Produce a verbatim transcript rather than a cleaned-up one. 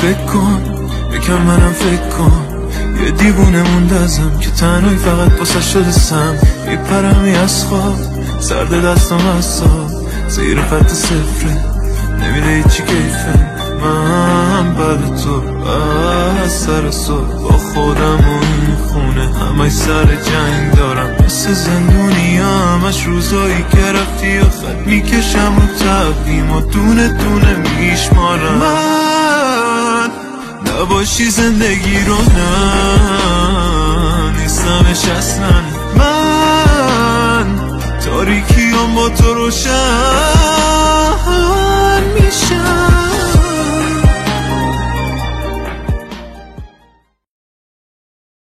فکر کن، یکم منم فکر کن. یه دیوونه موندازم که تنهایی فقط باسه شده سم. میپرمی از خواب، سرد دستم از ساب، زیر خط صفره، نمیده هیچی کیفه. من بعد تو از سر صبح با خودم و این خونه همه سر جنگ دارم. مثل زندونی همش روزایی که رفتی و خط میکشم رو تقویم و دونه دونه میشمارم. من نباشی زندگی رو نه نیستمش اصلا. من تاریکیام با تو روشن